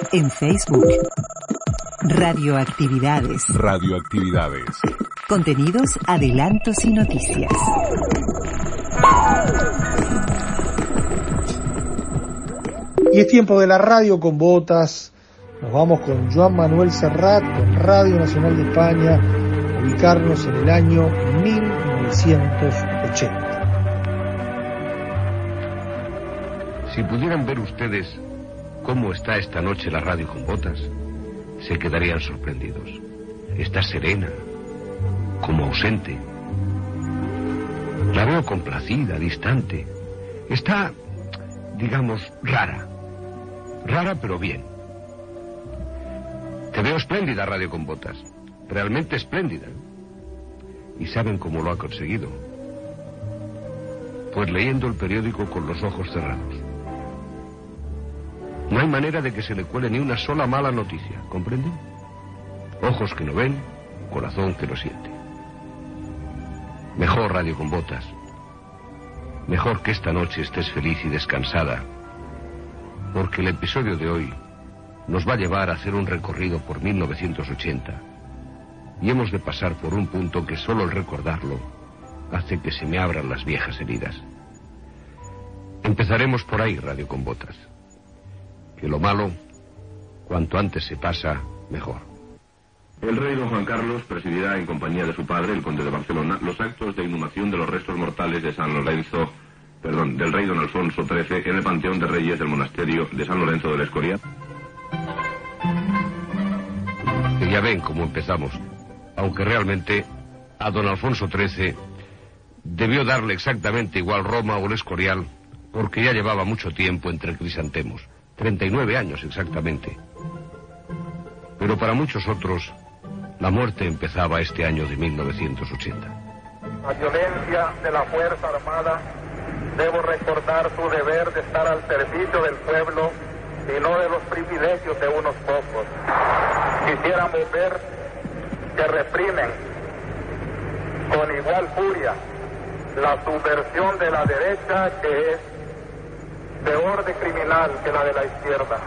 En Facebook. Radioactividades. Radioactividades. Contenidos, adelantos y noticias. Y es tiempo de la radio con botas. Nos vamos con Joan Manuel Serrat, con Radio Nacional de España, ubicarnos en el año 1980. Si pudieran ver ustedes cómo está esta noche la radio con botas, se quedarían sorprendidos. Está serena, como ausente. La veo complacida, distante. Está, digamos, rara. Rara pero bien. Te veo espléndida, Radio con Botas. Realmente espléndida. ¿Y saben cómo lo ha conseguido? Pues leyendo el periódico con los ojos cerrados. No hay manera de que se le cuele ni una sola mala noticia, ¿comprenden? Ojos que no ven, corazón que no siente. Mejor, Radio con Botas. Mejor que esta noche estés feliz y descansada, porque el episodio de hoy nos va a llevar a hacer un recorrido por 1980 y hemos de pasar por un punto que solo el recordarlo hace que se me abran las viejas heridas. Empezaremos por ahí, Radio con Botas. Que lo malo, cuanto antes se pasa, mejor. El rey don Juan Carlos presidirá en compañía de su padre, el conde de Barcelona, los actos de inhumación de los restos mortales de del rey don Alfonso XIII en el Panteón de Reyes del monasterio de San Lorenzo del Escorial. Y ya ven cómo empezamos, aunque realmente a don Alfonso XIII debió darle exactamente igual Roma o el Escorial, porque ya llevaba mucho tiempo entre crisantemos, 39 años exactamente. Pero para muchos otros, la muerte empezaba este año de 1980. La violencia de la Fuerza Armada, debo recordar su deber de estar al servicio del pueblo y no de los privilegios de unos pocos. Quisiéramos ver que reprimen con igual furia la subversión de la derecha, que es peor de criminal que la de la izquierda.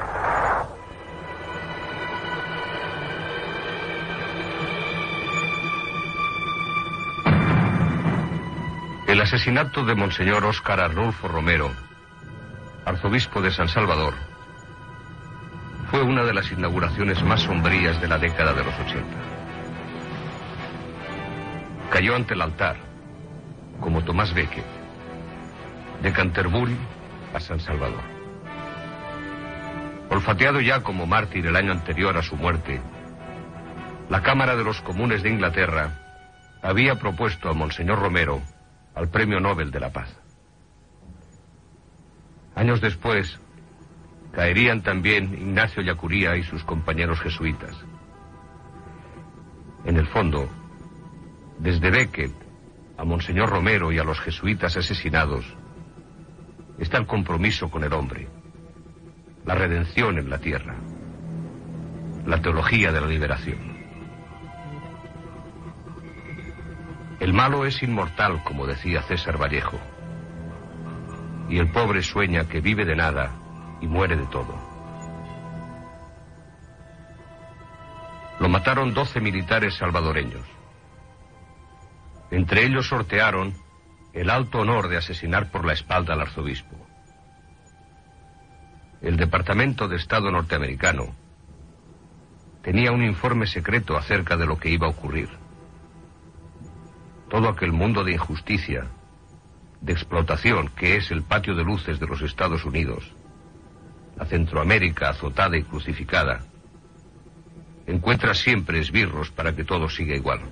El asesinato de Monseñor Óscar Arnulfo Romero, arzobispo de San Salvador, fue una de las inauguraciones más sombrías de la década de los 80. Cayó ante el altar, como Tomás Becket, de Canterbury a San Salvador. Olfateado ya como mártir el año anterior a su muerte, la Cámara de los Comunes de Inglaterra había propuesto a Monseñor Romero al Premio Nobel de la Paz. Años después, caerían también Ignacio Ellacuría y sus compañeros jesuitas. En el fondo, desde Becket a Monseñor Romero y a los jesuitas asesinados, está el compromiso con el hombre, la redención en la tierra, la teología de la liberación. El malo es inmortal, como decía César Vallejo, y el pobre sueña que vive de nada y muere de todo. Lo mataron 12 militares salvadoreños. Entre ellos sortearon el alto honor de asesinar por la espalda al arzobispo. El Departamento de Estado norteamericano tenía un informe secreto acerca de lo que iba a ocurrir. Todo aquel mundo de injusticia, de explotación que es el patio de luces de los Estados Unidos, la Centroamérica azotada y crucificada, encuentra siempre esbirros para que todo siga igual.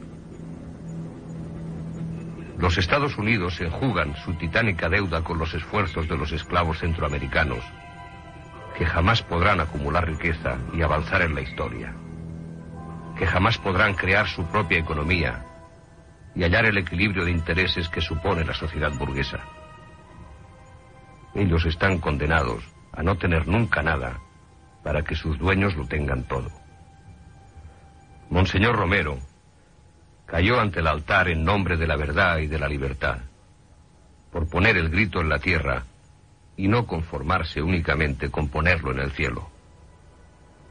Los Estados Unidos enjugan su titánica deuda con los esfuerzos de los esclavos centroamericanos, que jamás podrán acumular riqueza y avanzar en la historia, que jamás podrán crear su propia economía y hallar el equilibrio de intereses que supone la sociedad burguesa. Ellos están condenados a no tener nunca nada para que sus dueños lo tengan todo. Monseñor Romero cayó ante el altar en nombre de la verdad y de la libertad, por poner el grito en la tierra y no conformarse únicamente con ponerlo en el cielo.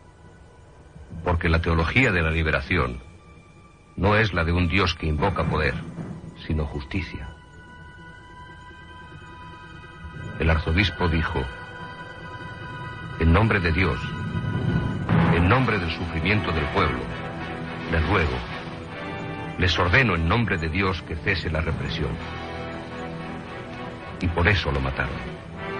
Porque la teología de la liberación no es la de un Dios que invoca poder, sino justicia. El arzobispo dijo: en nombre de Dios, en nombre del sufrimiento del pueblo, les ruego, les ordeno en nombre de Dios que cese la represión. Y por eso lo mataron.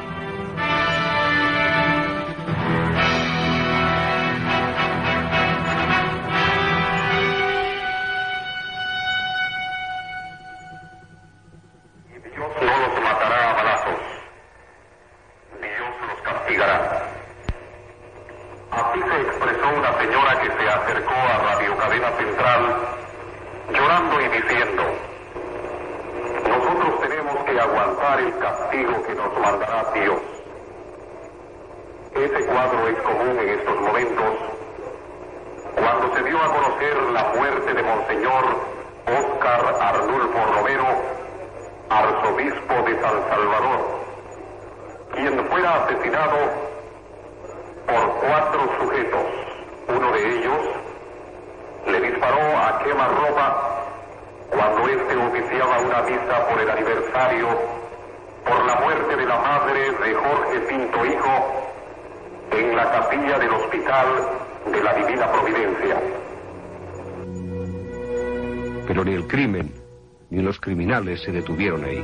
Pero ni el crimen ni los criminales se detuvieron ahí.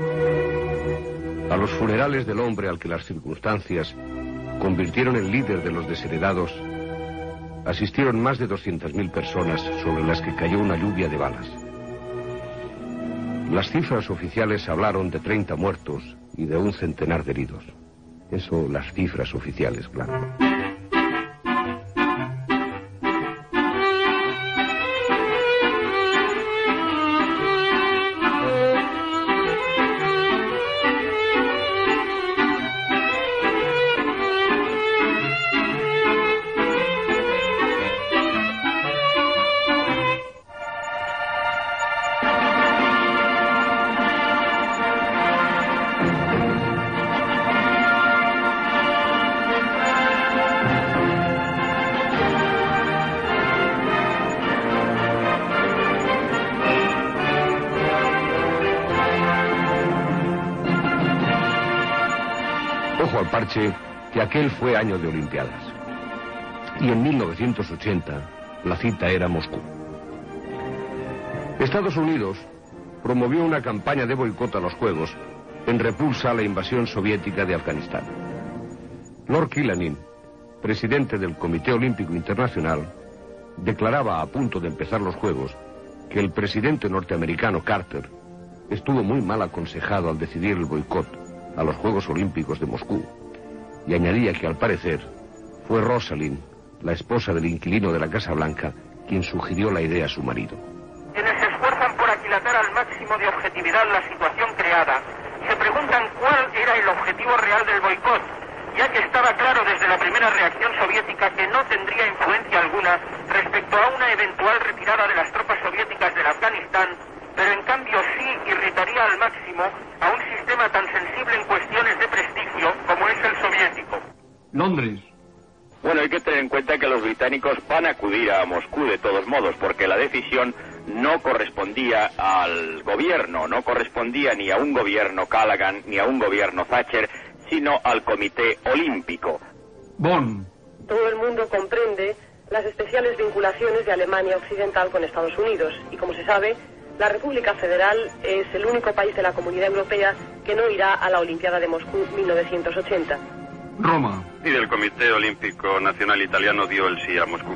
A los funerales del hombre al que las circunstancias convirtieron en líder de los desheredados, asistieron más de 200.000 personas sobre las que cayó una lluvia de balas. Las cifras oficiales hablaron de 30 muertos y de un centenar de heridos. Eso, las cifras oficiales, claro. Ojo al parche, que aquel fue año de Olimpiadas. Y en 1980, la cita era Moscú. Estados Unidos promovió una campaña de boicot a los Juegos en repulsa a la invasión soviética de Afganistán. Lord Killanin, presidente del Comité Olímpico Internacional, declaraba a punto de empezar los Juegos que el presidente norteamericano Carter estuvo muy mal aconsejado al decidir el boicot a los Juegos Olímpicos de Moscú, y añadía que al parecer fue Rosalind, la esposa del inquilino de la Casa Blanca, quien sugirió la idea a su marido. Quienes se esfuerzan por aquilatar al máximo de objetividad la situación creada, se preguntan cuál era el objetivo real del boicot, ya que estaba claro desde la primera reacción soviética que no tendría influencia alguna respecto a una eventual retirada de las tropas soviéticas del Afganistán, pero en cambio sí irritaría al máximo a un sistema tan sensible en cuestiones de prestigio como es el soviético. Londres. Bueno, hay que tener en cuenta que los británicos van a acudir a Moscú de todos modos, porque la decisión no correspondía al gobierno, no correspondía ni a un gobierno Callaghan ni a un gobierno Thatcher, sino al Comité Olímpico. Bonn. Todo el mundo comprende las especiales vinculaciones de Alemania Occidental con Estados Unidos y, como se sabe, la República Federal es el único país de la Comunidad Europea que no irá a la Olimpiada de Moscú 1980. Roma. Y del Comité Olímpico Nacional Italiano dio el sí a Moscú.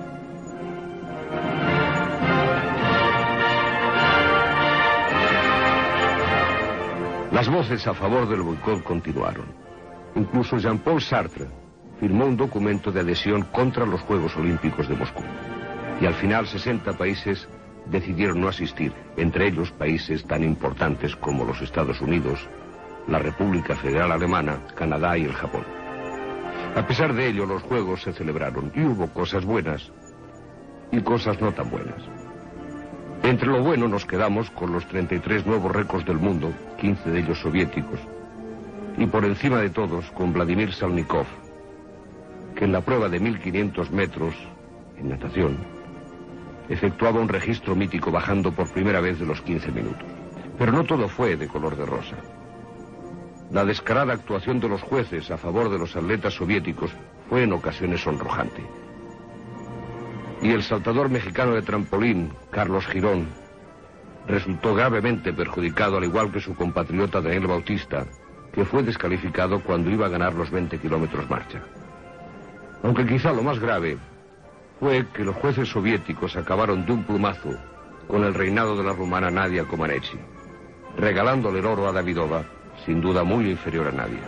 Las voces a favor del boicot continuaron. Incluso Jean-Paul Sartre firmó un documento de adhesión contra los Juegos Olímpicos de Moscú. Y al final 60 países decidieron no asistir, entre ellos países tan importantes como los Estados Unidos, la República Federal Alemana, Canadá y el Japón. A pesar de ello, los Juegos se celebraron y hubo cosas buenas y cosas no tan buenas. Entre lo bueno nos quedamos con los 33 nuevos récords del mundo, 15 de ellos soviéticos, y por encima de todos con Vladimir Salnikov, que en la prueba de 1500 metros en natación, efectuaba un registro mítico bajando por primera vez de los 15 minutos. Pero no todo fue de color de rosa. La descarada actuación de los jueces a favor de los atletas soviéticos fue en ocasiones sonrojante. Y el saltador mexicano de trampolín, Carlos Girón, resultó gravemente perjudicado, al igual que su compatriota Daniel Bautista, que fue descalificado cuando iba a ganar los 20 kilómetros marcha. Aunque quizá lo más grave fue que los jueces soviéticos acabaron de un plumazo con el reinado de la rumana Nadia Comaneci, regalándole el oro a Davidova, sin duda muy inferior a Nadia.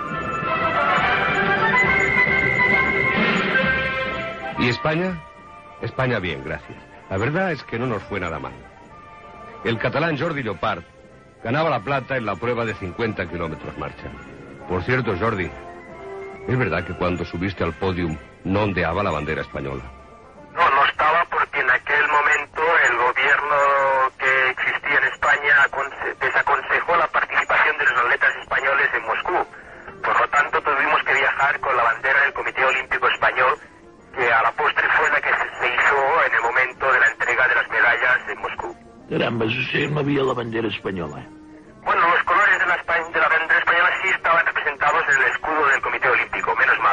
¿Y España? España bien, gracias. La verdad es que no nos fue nada mal. El catalán Jordi Llopart ganaba la plata en la prueba de 50 kilómetros marcha. Por cierto, Jordi, ¿es verdad que cuando subiste al podium no ondeaba la bandera española? No estaba, porque en aquel momento el gobierno que existía en España desaconsejó la participación de los atletas españoles en Moscú. Por lo tanto, tuvimos que viajar con la bandera del Comité Olímpico Español, que a la postre fue la que se hizo en el momento de la entrega de las medallas en Moscú. Caramba, eso sí, no había la bandera española. Bueno, los colores de la bandera española sí estaban representados en el escudo del Comité Olímpico, menos mal.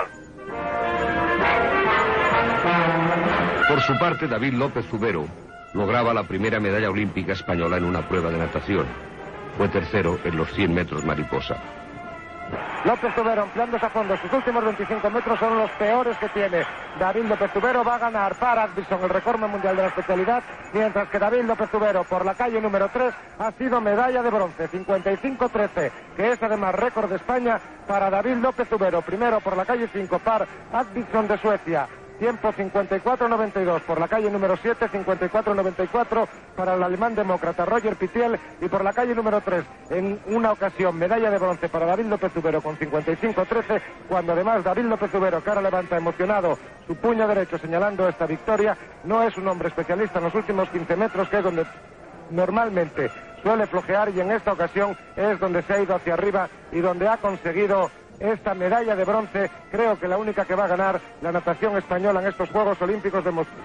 Por su parte, David López Zubero lograba la primera medalla olímpica española en una prueba de natación. Fue tercero en los 100 metros mariposa. López Zubero ampliándose a fondo. Sus últimos 25 metros son los peores que tiene. David López Zubero va a ganar para Atkinson el récord mundial de la especialidad, mientras que David López Zubero por la calle número 3 ha sido medalla de bronce, 55-13, que es además récord de España para David López Zubero. Primero por la calle 5 par Atkinson de Suecia. Tiempo 54-92 por la calle número 7, 54-94 para el alemán demócrata Roger Pitiel, y por la calle número 3 en una ocasión medalla de bronce para David López Zubero con 55-13, cuando además David López Zubero, que ahora levanta emocionado su puño derecho señalando esta victoria, no es un hombre especialista en los últimos 15 metros, que es donde normalmente suele flojear, y en esta ocasión es donde se ha ido hacia arriba y donde ha conseguido esta medalla de bronce, creo que la única que va a ganar la natación española en estos Juegos Olímpicos de Moscú.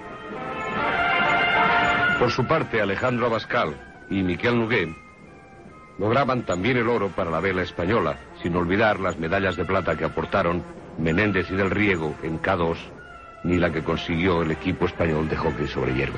Por su parte, Alejandro Abascal y Miquel Noguer lograban también el oro para la vela española, sin olvidar las medallas de plata que aportaron Menéndez y Del Riego en K2, ni la que consiguió el equipo español de hockey sobre hierba.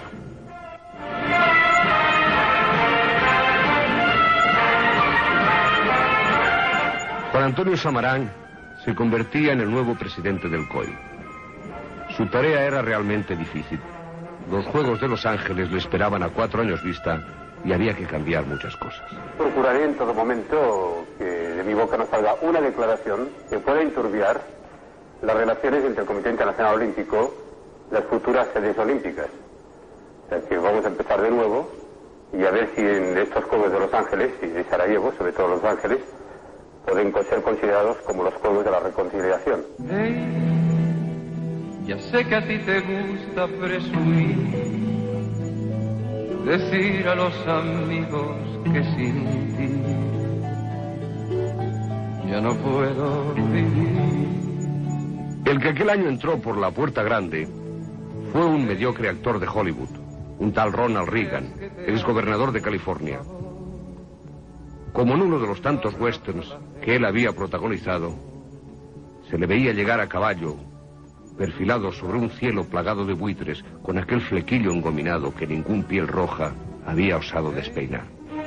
Juan Antonio Samarán se convertía en el nuevo presidente del COI. Su tarea era realmente difícil. Los Juegos de Los Ángeles le esperaban a 4 años vista y había que cambiar muchas cosas. Procuraré en todo momento que de mi boca no salga una declaración que pueda enturbiar las relaciones entre el Comité Internacional Olímpico y las futuras sedes olímpicas. O sea que vamos a empezar de nuevo y a ver si en estos Juegos de Los Ángeles y de Sarajevo, sobre todo Los Ángeles, pueden ser considerados como los Juegos de la Reconciliación. Ya sé que a ti te gusta presumir, decir a los amigos que sin ti ya no puedo vivir. El que aquel año entró por la puerta grande fue un mediocre actor de Hollywood, un tal Ronald Reagan, exgobernador de California. Como en uno de los tantos westerns que él había protagonizado, se le veía llegar a caballo, perfilado sobre un cielo plagado de buitres, con aquel flequillo engominado que ningún piel roja había osado despeinar.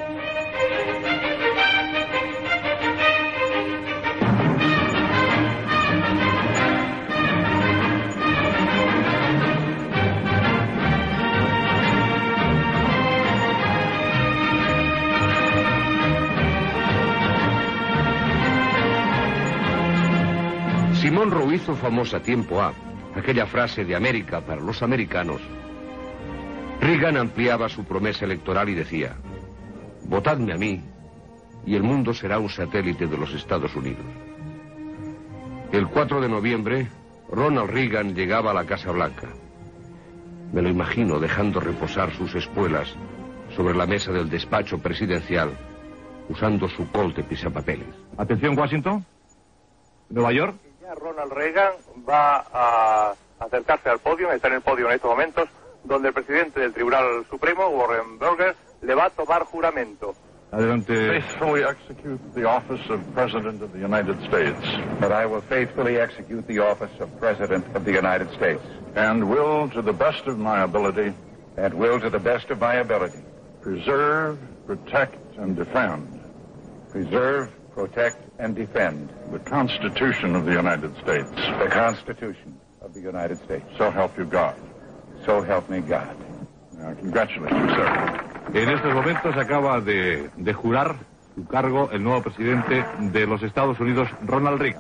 Monroe hizo famosa tiempo aquella frase de América para los americanos. Reagan ampliaba su promesa electoral y decía: votadme a mí y el mundo será un satélite de los Estados Unidos. El 4 de noviembre, Ronald Reagan llegaba a la Casa Blanca. Me lo imagino dejando reposar sus espuelas sobre la mesa del despacho presidencial, usando su Colt de pisapapeles. Atención, Washington, Nueva York. Ronald Reagan va a acercarse al podio, está en el podio en estos momentos, donde el presidente del Tribunal Supremo, Warren Burger, le va a tomar juramento. Adelante. Faithfully execute the office of President of the United States. That I will faithfully execute the office of President of the United States. And will, to the best of my ability. And will, to the best of my ability. Preserve, protect, and defend. Preserve, protect, and defend. The Constitution of the United States. The Constitution of the United States. So help you God. So help me God. Now, congratulations, sir. En estos momentos acaba de jurar su cargo el nuevo presidente de los Estados Unidos, Ronald Reagan.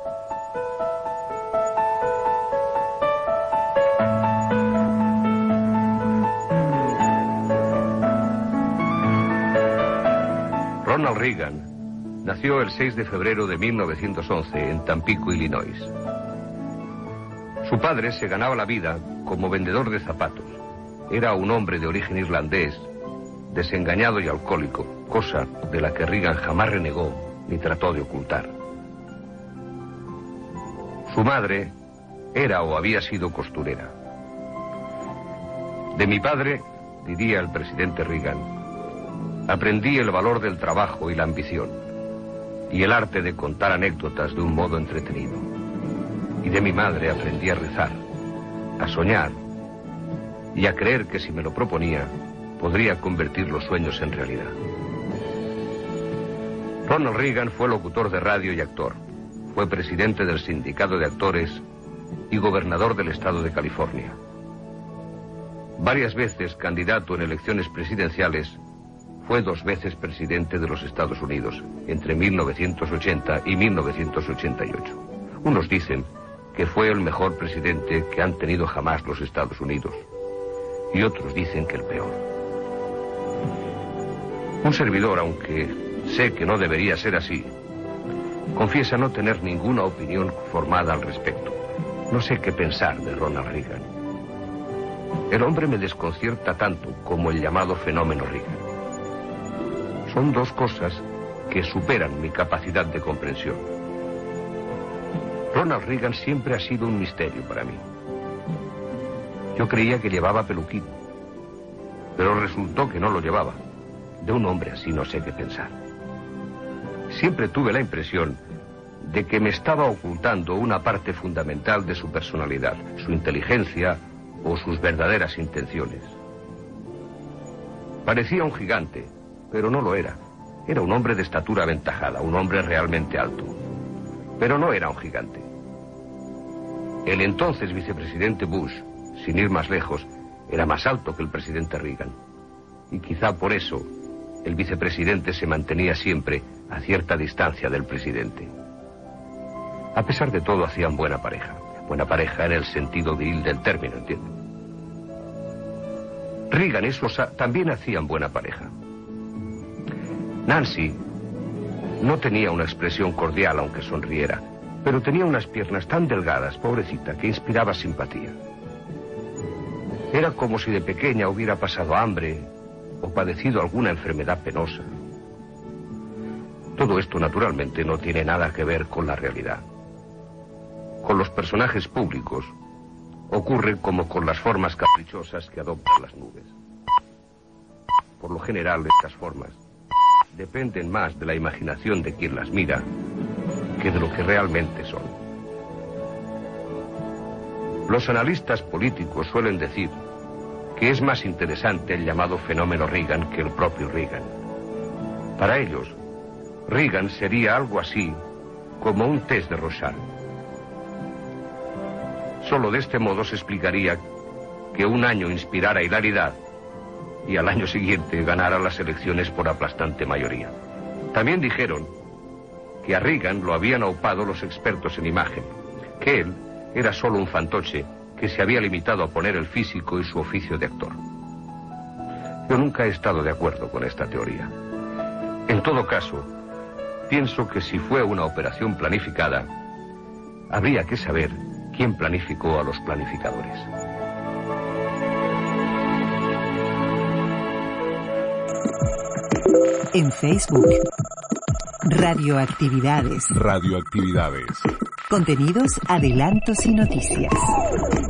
Ronald Reagan nació el 6 de febrero de 1911 en Tampico, Illinois. Su padre se ganaba la vida como vendedor de zapatos. Era un hombre de origen irlandés, desengañado y alcohólico, cosa de la que Reagan jamás renegó ni trató de ocultar. Su madre era o había sido costurera. De mi padre, diría el presidente Reagan, aprendí el valor del trabajo y la ambición, y el arte de contar anécdotas de un modo entretenido. Y de mi madre aprendí a rezar, a soñar y a creer que si me lo proponía, podría convertir los sueños en realidad. Ronald Reagan fue locutor de radio y actor. Fue presidente del Sindicato de Actores y gobernador del estado de California. Varias veces candidato en elecciones presidenciales, fue 2 veces presidente de los Estados Unidos, entre 1980 y 1988. Unos dicen que fue el mejor presidente que han tenido jamás los Estados Unidos, y otros dicen que el peor. Un servidor, aunque sé que no debería ser así, confiesa no tener ninguna opinión formada al respecto. No sé qué pensar de Ronald Reagan. El hombre me desconcierta tanto como el llamado fenómeno Reagan. Son 2 cosas que superan mi capacidad de comprensión. Ronald Reagan siempre ha sido un misterio para mí. Yo creía que llevaba peluquín, pero resultó que no lo llevaba. De un hombre así no sé qué pensar. Siempre tuve la impresión de que me estaba ocultando una parte fundamental de su personalidad, su inteligencia o sus verdaderas intenciones. Parecía un gigante, pero no lo era. Era un hombre de estatura aventajada, un hombre realmente alto. Pero no era un gigante. El entonces vicepresidente Bush, sin ir más lejos, era más alto que el presidente Reagan. Y quizá por eso el vicepresidente se mantenía siempre a cierta distancia del presidente. A pesar de todo, hacían buena pareja. Buena pareja en el sentido viril del término, ¿entienden? Reagan y Sosa también hacían buena pareja. Nancy no tenía una expresión cordial aunque sonriera, pero tenía unas piernas tan delgadas, pobrecita, que inspiraba simpatía. Era como si de pequeña hubiera pasado hambre o padecido alguna enfermedad penosa. Todo esto, naturalmente, no tiene nada que ver con la realidad. Con los personajes públicos ocurre como con las formas caprichosas que adoptan las nubes. Por lo general, estas formas dependen más de la imaginación de quien las mira que de lo que realmente son. Los analistas políticos suelen decir que es más interesante el llamado fenómeno Reagan que el propio Reagan. Para ellos, Reagan sería algo así como un test de Rorschach. Solo de este modo se explicaría que un año inspirara hilaridad y al año siguiente ganara las elecciones por aplastante mayoría. También dijeron que a Reagan lo habían aupado los expertos en imagen, que él era solo un fantoche que se había limitado a poner el físico y su oficio de actor. Yo nunca he estado de acuerdo con esta teoría. En todo caso, pienso que si fue una operación planificada, habría que saber quién planificó a los planificadores. En Facebook, Radioactividades. Radioactividades. Contenidos, adelantos y noticias.